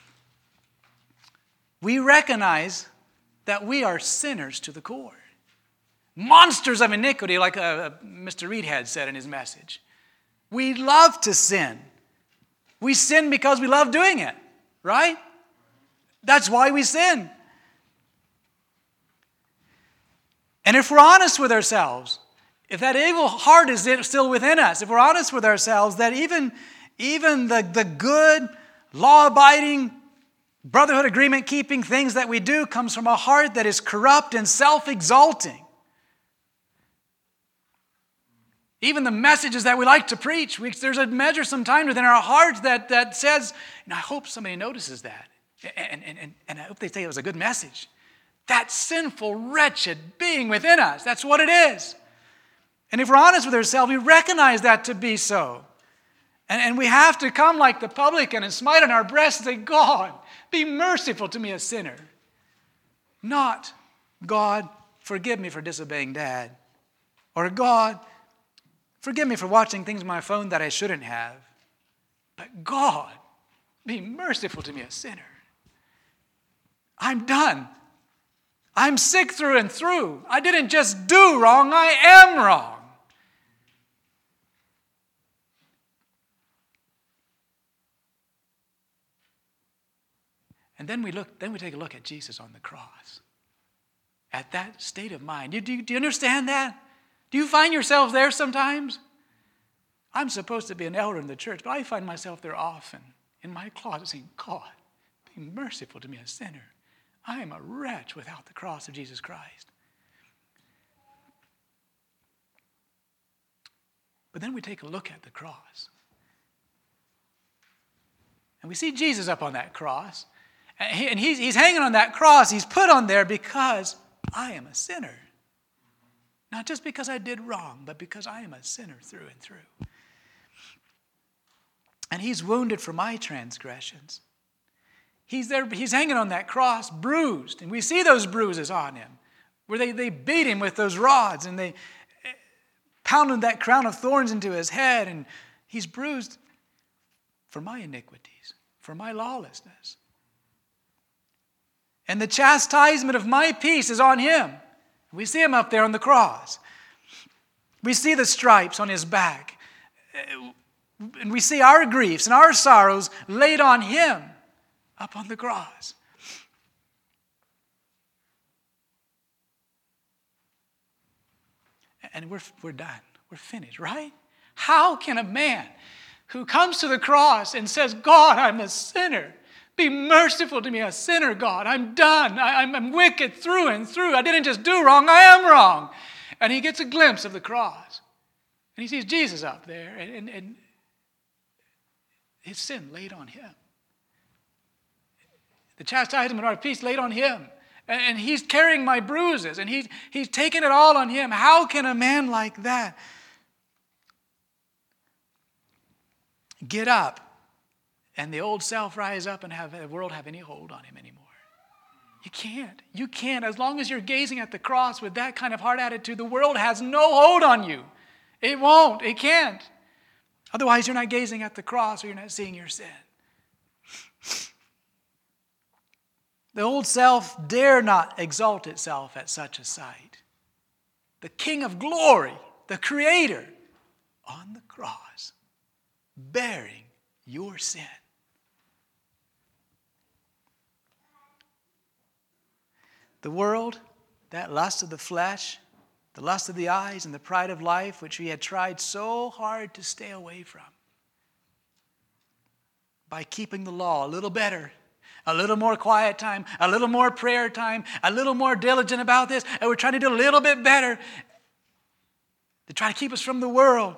We recognize that we are sinners to the core. Monsters of iniquity, like uh, Mister Reedhead said in his message. We love to sin. We sin because we love doing it, right? That's why we sin. And if we're honest with ourselves, if that evil heart is still within us, if we're honest with ourselves, that even, even the, the good, law-abiding, brotherhood agreement-keeping things that we do comes from a heart that is corrupt and self-exalting. Even the messages that we like to preach, we, there's a measure sometimes within our hearts that, that says, and I hope somebody notices that, and, and, and, and I hope they say it was a good message. That sinful, wretched being within us, that's what it is. And if we're honest with ourselves, we recognize that to be so. And, and we have to come like the publican and smite on our breast and say, God, be merciful to me, a sinner. Not, God, forgive me for disobeying Dad. Or, God, forgive me for watching things on my phone that I shouldn't have. But God, be merciful to me, a sinner. I'm done. I'm sick through and through. I didn't just do wrong, I am wrong. And then we look, then we take a look at Jesus on the cross. At that state of mind. Do, do, do you understand that? Do you find yourself there sometimes? I'm supposed to be an elder in the church, but I find myself there often in my closet saying, God, be merciful to me, a sinner. I am a wretch without the cross of Jesus Christ. But then we take a look at the cross. And we see Jesus up on that cross. And he's, he's hanging on that cross. He's put on there because I am a sinner. Not just because I did wrong, but because I am a sinner through and through. And he's wounded for my transgressions. He's there, he's hanging on that cross, bruised. And we see those bruises on him, where they, they beat him with those rods and they pounded that crown of thorns into his head. And he's bruised for my iniquities, for my lawlessness. And the chastisement of my peace is on him. We see him up there on the cross. We see the stripes on his back. And we see our griefs and our sorrows laid on him up on the cross. And we're, we're done. We're finished, right? How can a man who comes to the cross and says, God, I'm a sinner. Be merciful to me, a sinner, God. I'm done. I, I'm, I'm wicked through and through. I didn't just do wrong, I am wrong. And he gets a glimpse of the cross. And he sees Jesus up there and, and, and his sin laid on him. The chastisement of our peace laid on him. And, and he's carrying my bruises and he's, he's taking it all on him. How can a man like that get up and the old self rise up and have the world have any hold on him anymore? You can't. You can't. As long as you're gazing at the cross with that kind of heart attitude, the world has no hold on you. It won't. It can't. Otherwise, you're not gazing at the cross or you're not seeing your sin. The old self dare not exalt itself at such a sight. The King of glory, the Creator, on the cross, bearing your sin. The world, that lust of the flesh, the lust of the eyes, and the pride of life, which we had tried so hard to stay away from, by keeping the law a little better, a little more quiet time, a little more prayer time, a little more diligent about this, and we're trying to do a little bit better to try to keep us from the world.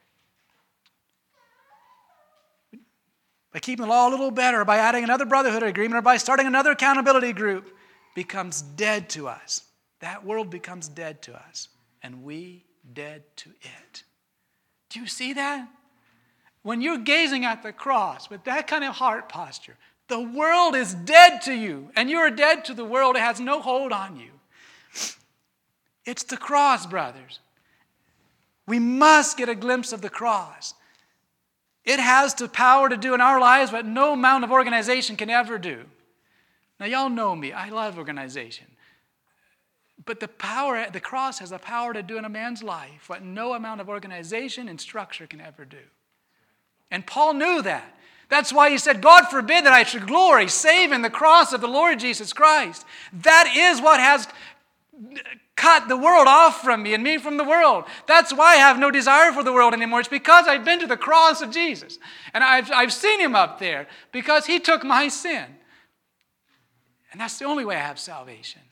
By keeping the law a little better, by adding another brotherhood agreement, or by starting another accountability group, becomes dead to us. That world becomes dead to us, and we dead to it. Do you see that? When you're gazing at the cross with that kind of heart posture, the world is dead to you, and you're dead to the world. It has no hold on you. It's the cross, brothers. We must get a glimpse of the cross. It has the power to do in our lives what no amount of organization can ever do. Now, y'all know me. I love organization. But the power, the cross has the power to do in a man's life what no amount of organization and structure can ever do. And Paul knew that. That's why he said, God forbid that I should glory, save in the cross of the Lord Jesus Christ. That is what has cut the world off from me and me from the world. That's why I have no desire for the world anymore. It's because I've been to the cross of Jesus. And I've, I've seen him up there because he took my sin. And that's the only way I have salvation.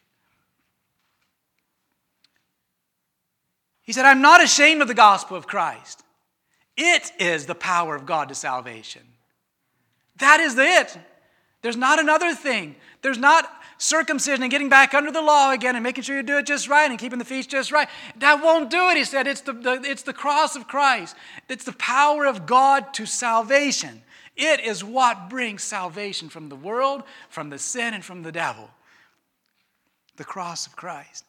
He said, I'm not ashamed of the gospel of Christ. It is the power of God to salvation. That is it. There's not another thing. There's not circumcision and getting back under the law again and making sure you do it just right and keeping the feast just right. That won't do it, he said. It's the, the, it's the cross of Christ. It's the power of God to salvation. It is what brings salvation from the world, from the sin, and from the devil. The cross of Christ.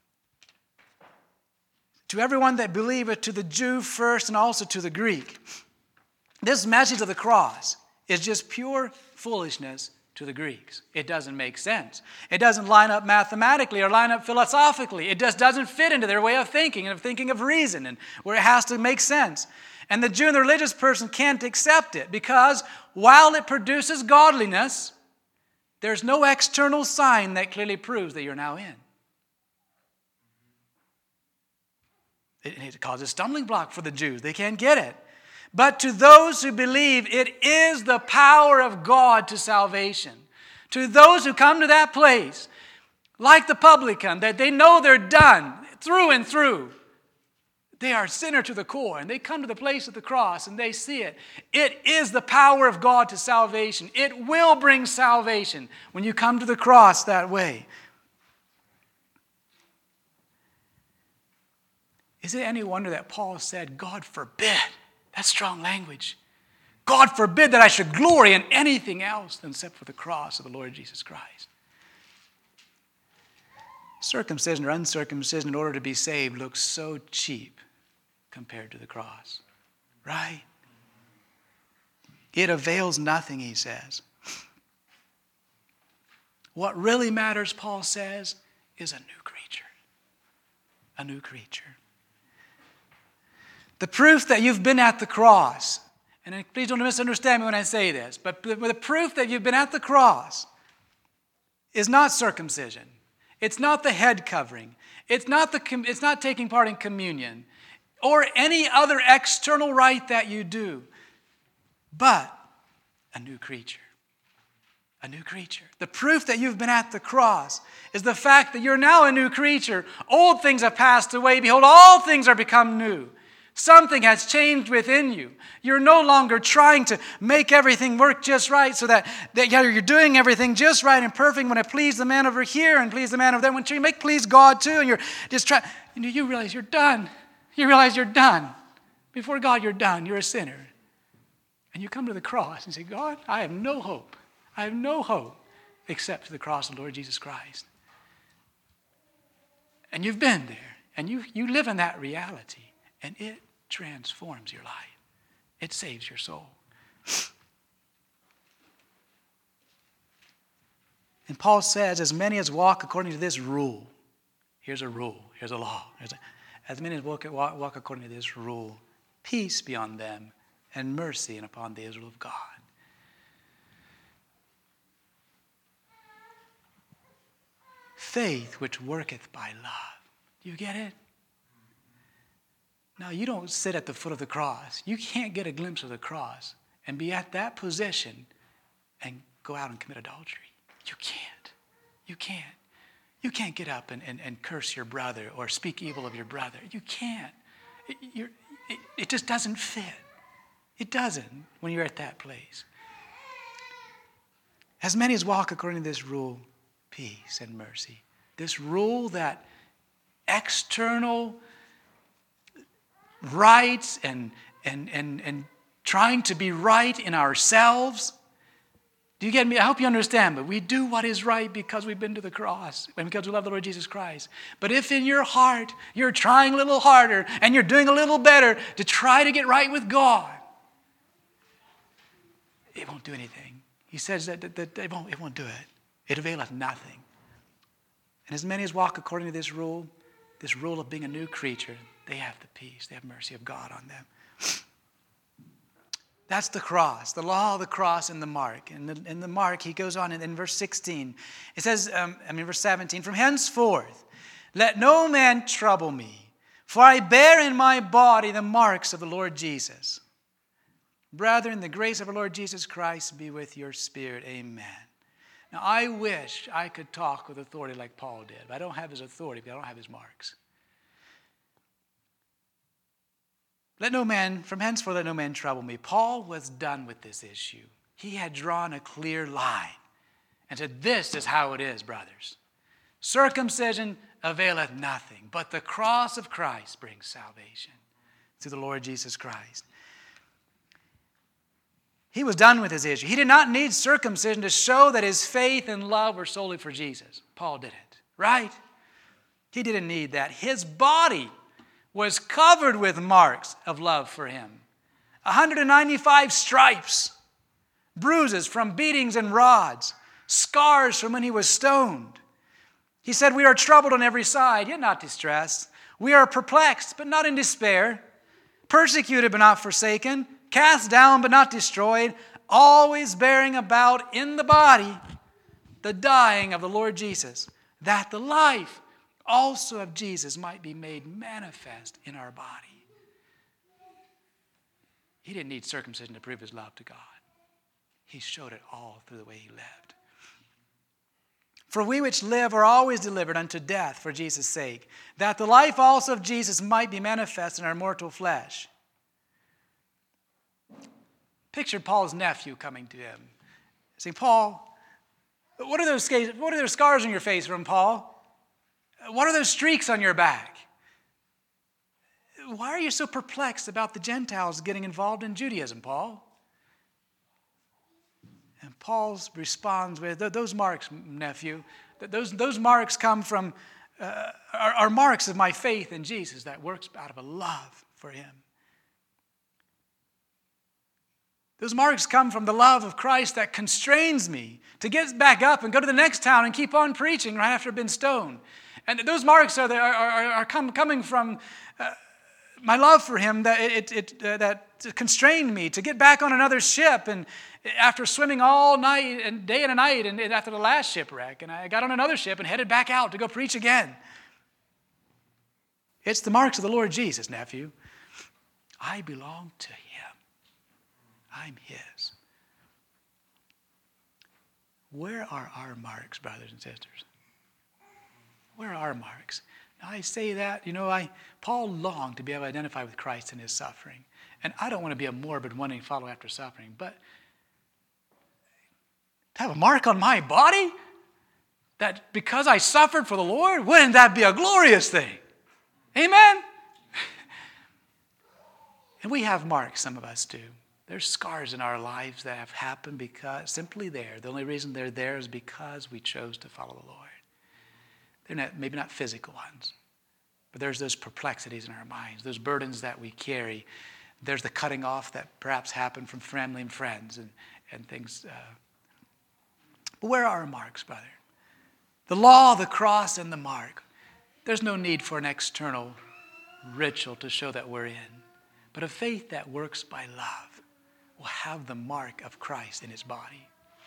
To everyone that believeth, to the Jew first and also to the Greek. This message of the cross is just pure foolishness to the Greeks. It doesn't make sense. It doesn't line up mathematically or line up philosophically. It just doesn't fit into their way of thinking and of thinking of reason and where it has to make sense. And the Jew and the religious person can't accept it because while it produces godliness, there's no external sign that clearly proves that you're now in. It, it causes a stumbling block for the Jews. They can't get it. But to those who believe, it is the power of God to salvation. To those who come to that place, like the publican, that they know they're done through and through. They are a sinner to the core, and they come to the place of the cross, and they see it. It is the power of God to salvation. It will bring salvation when you come to the cross that way. Is it any wonder that Paul said, God forbid? That's strong language. God forbid that I should glory in anything else than except for the cross of the Lord Jesus Christ. Circumcision or uncircumcision in order to be saved looks so cheap compared to the cross. Right? It avails nothing, he says. What really matters, Paul says, is a new creature. A new creature. The proof that you've been at the cross, and please don't misunderstand me when I say this, but the proof that you've been at the cross is not circumcision. It's not the head covering. It's not, the, it's not taking part in communion or any other external rite that you do, but a new creature. A new creature. The proof that you've been at the cross is the fact that you're now a new creature. Old things have passed away. Behold, all things are become new. Something has changed within you. You're no longer trying to make everything work just right so that, that you're doing everything just right and perfect when it please the man over here and please the man over there. When you make please God too and you're just trying, you know, you realize you're done. You realize you're done. Before God, you're done. You're a sinner. And you come to the cross and say, God, I have no hope. I have no hope except for the cross of the Lord Jesus Christ. And you've been there. And you, you live in that reality. And it transforms your life. It saves your soul. And Paul says, as many as walk according to this rule. Here's a rule. Here's a law. Here's a, as many as walk, walk, walk according to this rule. Peace be on them and mercy and upon the Israel of God. Faith which worketh by love. Do you get it? Now, you don't sit at the foot of the cross. You can't get a glimpse of the cross and be at that position and go out and commit adultery. You can't. You can't. You can't get up and, and, and curse your brother or speak evil of your brother. You can't. It, you're, it, it just doesn't fit. It doesn't when you're at that place. As many as walk according to this rule, peace and mercy. This rule that external rights and, and, and, and trying to be right in ourselves. Do you get me? I hope you understand, but we do what is right because we've been to the cross and because we love the Lord Jesus Christ. But if in your heart you're trying a little harder and you're doing a little better to try to get right with God, it won't do anything. He says that, that, that it, won't, it won't do it. It availeth nothing. And as many as walk according to this rule, this rule of being a new creature, they have the peace, they have mercy of God on them. That's the cross, the law of the cross and the mark. And in, in the mark, he goes on in, in verse sixteen. It says, um, I mean, verse seventeen, from henceforth, let no man trouble me, for I bear in my body the marks of the Lord Jesus. Brethren, the grace of our Lord Jesus Christ be with your spirit. Amen. Now, I wish I could talk with authority like Paul did, but I don't have his authority because I don't have his marks. Let no man, from henceforth let no man trouble me. Paul was done with this issue. He had drawn a clear line and said, this is how it is, brothers. Circumcision availeth nothing, but the cross of Christ brings salvation through the Lord Jesus Christ. He was done with his issue. He did not need circumcision to show that his faith and love were solely for Jesus. Paul didn't, right? He didn't need that. His body was covered with marks of love for him. one hundred ninety-five stripes, bruises from beatings and rods, scars from when he was stoned. He said, we are troubled on every side, yet not distressed. We are perplexed, but not in despair. Persecuted, but not forsaken. Cast down, but not destroyed. Always bearing about in the body the dying of the Lord Jesus, that the life also of Jesus might be made manifest in our body. He didn't need circumcision to prove his love to God. He showed it all through the way he lived. For we which live are always delivered unto death for Jesus' sake, that the life also of Jesus might be manifest in our mortal flesh. Picture Paul's nephew coming to him, saying, Paul, what are those scars, what are those scars on your face from, Paul? What are those streaks on your back? Why are you so perplexed about the Gentiles getting involved in Judaism, Paul? And Paul responds with, those marks, nephew, those, those marks come from, uh, are, are marks of my faith in Jesus that works out of a love for him. Those marks come from the love of Christ that constrains me to get back up and go to the next town and keep on preaching right after I've been stoned. And those marks are, are, are, are come, coming from uh, my love for him that, it, it, uh, that constrained me to get back on another ship. And after swimming all night and day and a night, and after the last shipwreck, and I got on another ship and headed back out to go preach again. It's the marks of the Lord Jesus, nephew. I belong to him. I'm his. Where are our marks, brothers and sisters? Where are our marks? Now I say that, you know, I Paul longed to be able to identify with Christ in his suffering. And I don't want to be a morbid wanting to follow after suffering, but to have a mark on my body that because I suffered for the Lord, wouldn't that be a glorious thing? Amen? And we have marks, some of us do. There's scars in our lives that have happened because, simply there. The only reason they're there is because we chose to follow the Lord. They're not, maybe not physical ones, but there's those perplexities in our minds, those burdens that we carry. There's the cutting off that perhaps happened from family and friends and, and things. Uh, but where are our marks, brother? The law, the cross, and the mark. There's no need for an external ritual to show that we're in. But a faith that works by love will have the mark of Christ in its body.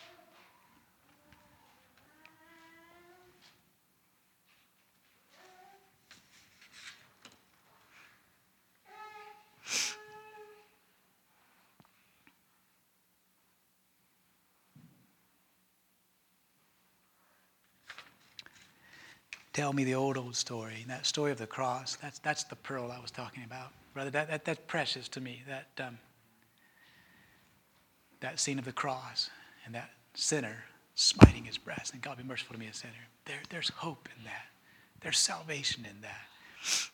Tell me the old, old story. That story of the cross, that's, that's the pearl I was talking about. Brother, that, that, that's precious to me. That, um, that scene of the cross and that sinner smiting his breast. And God be merciful to me, a sinner. There, there's hope in that. There's salvation in that.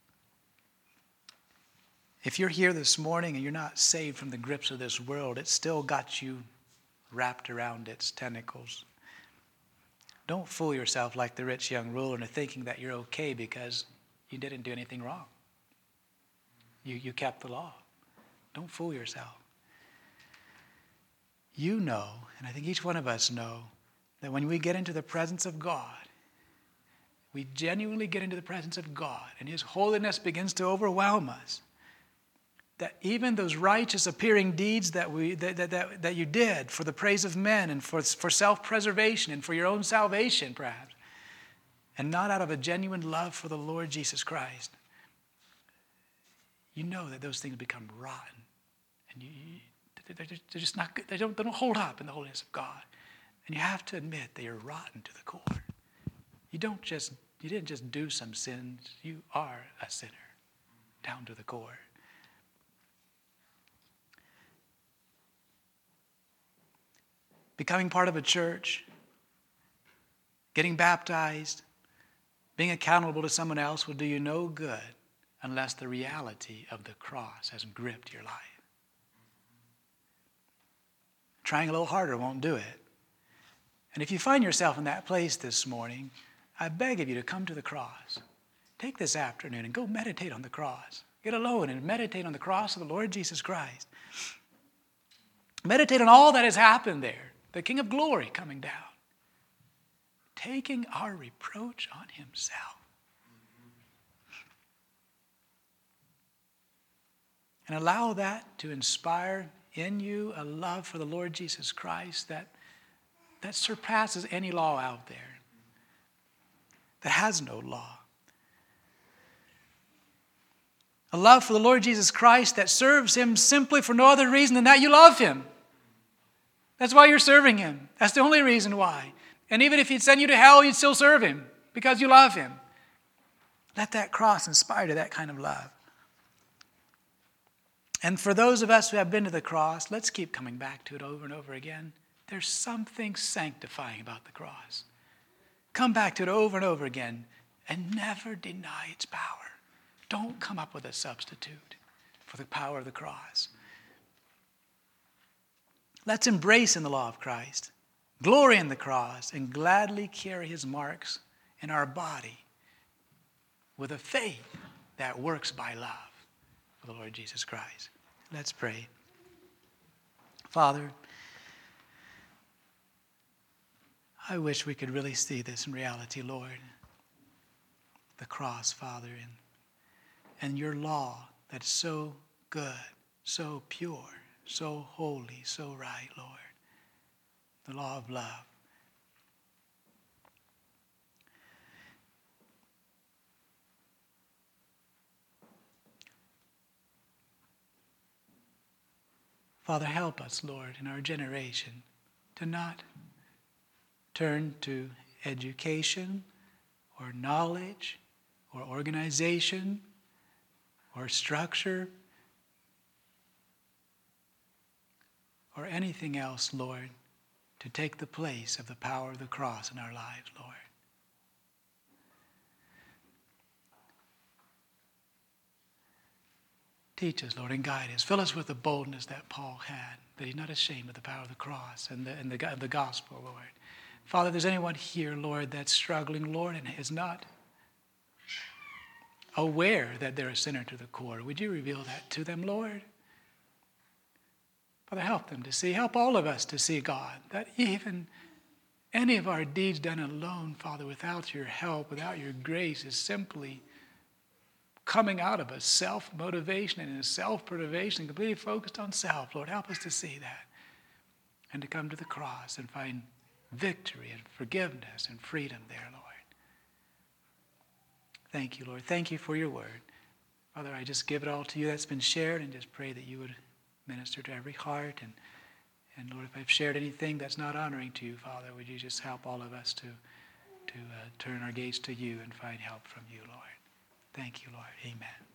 If you're here this morning and you're not saved from the grips of this world, it's still got you wrapped around its tentacles. Don't fool yourself like the rich young ruler into thinking that you're okay because you didn't do anything wrong. You, you kept the law. Don't fool yourself. You know, and I think each one of us know, that when we get into the presence of God, we genuinely get into the presence of God, and His holiness begins to overwhelm us, that even those righteous appearing deeds that we that, that, that, that you did for the praise of men and for, for self-preservation and for your own salvation perhaps, and not out of a genuine love for the Lord Jesus Christ, you know that those things become rotten. And you, they're just not good. They don't, they don't hold up in the holiness of God. And you have to admit they are rotten to the core. You don't just, you didn't just do some sins. You are a sinner down to the core. Becoming part of a church, getting baptized, being accountable to someone else will do you no good unless the reality of the cross has gripped your life. Trying a little harder won't do it. And if you find yourself in that place this morning, I beg of you to come to the cross. Take this afternoon and go meditate on the cross. Get alone and meditate on the cross of the Lord Jesus Christ. Meditate on all that has happened there. The King of Glory coming down, taking our reproach on Himself. And allow that to inspire in you a love for the Lord Jesus Christ that, that surpasses any law out there, that has no law. A love for the Lord Jesus Christ that serves Him simply for no other reason than that you love Him. That's why you're serving Him. That's the only reason why. And even if He'd send you to hell, you'd still serve Him because you love Him. Let that cross inspire to that kind of love. And for those of us who have been to the cross, let's keep coming back to it over and over again. There's something sanctifying about the cross. Come back to it over and over again and never deny its power. Don't come up with a substitute for the power of the cross. Let's embrace in the law of Christ, glory in the cross, and gladly carry His marks in our body with a faith that works by love for the Lord Jesus Christ. Let's pray. Father, I wish we could really see this in reality, Lord. The cross, Father, and, and your law that's so good, so pure, so holy, so right, Lord. The law of love. Father, help us, Lord, in our generation to not turn to education or knowledge or organization or structure or anything else, Lord, to take the place of the power of the cross in our lives, Lord. Teach us, Lord, and guide us. Fill us with the boldness that Paul had, that he's not ashamed of the power of the cross and the, and the, the gospel, Lord. Father, if there's anyone here, Lord, that's struggling, Lord, and is not aware that they're a sinner to the core, would you reveal that to them, Lord? Father, help them to see, help all of us to see, God, that even any of our deeds done alone, Father, without your help, without your grace, is simply coming out of a self-motivation and a self-preservation, completely focused on self. Lord, help us to see that and to come to the cross and find victory and forgiveness and freedom there, Lord. Thank you, Lord. Thank you for your word. Father, I just give it all to you that's been shared and just pray that you would minister to every heart. And, and Lord, if I've shared anything that's not honoring to you, Father, would you just help all of us to, to uh, turn our gaze to you and find help from you, Lord. Thank you, Lord. Amen.